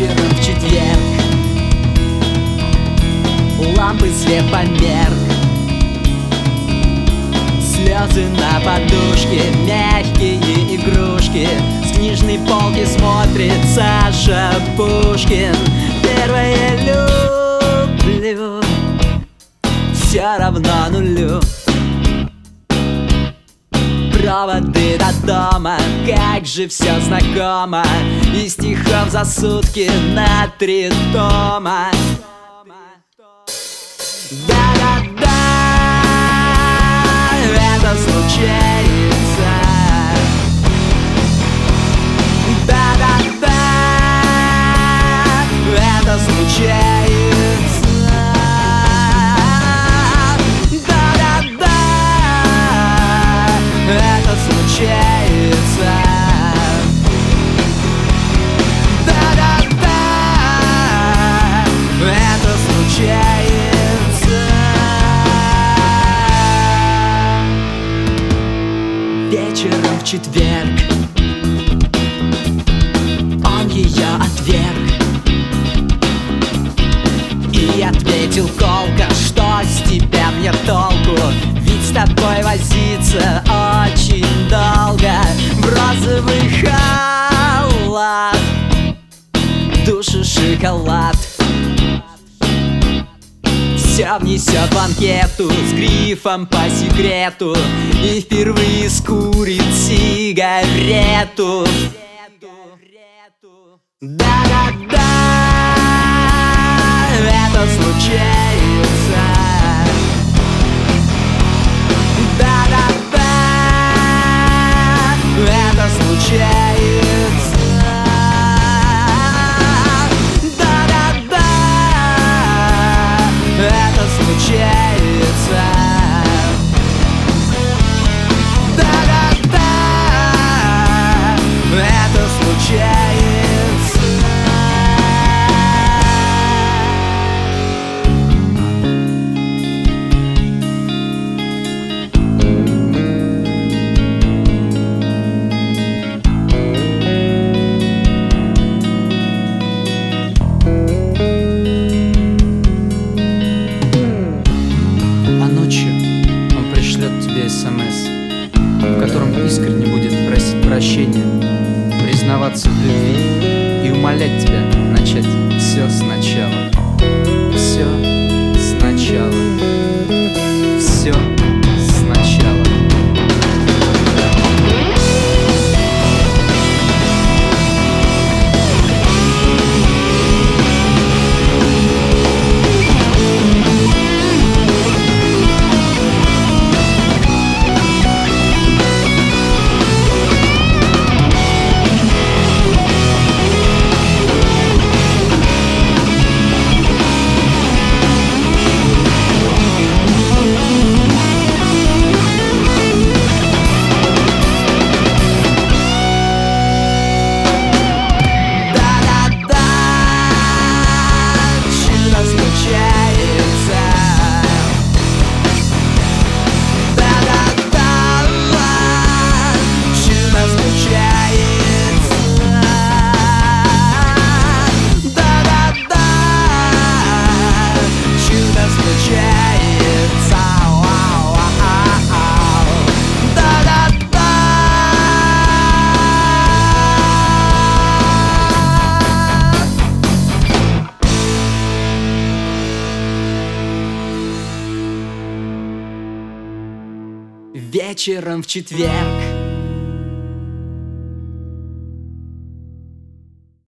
Вечером в четверг лампы свет померк, слезы на подушке, мягкие игрушки. С книжной полки смотрит Саша Пушкин. Первое люблю, все равно нулю. Проводы до дома, как же все знакомо. И стихов за сутки на 3 тома. Да-да-да, это случается. Да-да-да, это случается. Да-да-да, это случается. Да-да-да, это случается. Вечером в четверг он ее отверг и ответил колко: что с тебя мне толку, ведь с тобой возиться очень долго. В розовый халат, душу шоколад, все внесет в анкету с грифом по секрету и впервые скурит сигарету. Да-да-да, это случается. Да-да-да, это случается. Да-да-да, это случается. Да-да-да, это случается. Тебе СМС, в котором искренне будет просить прощения, признаваться в любви и умолять тебя начать все сначала. Все сначала. Все сначала. Вечером в четверг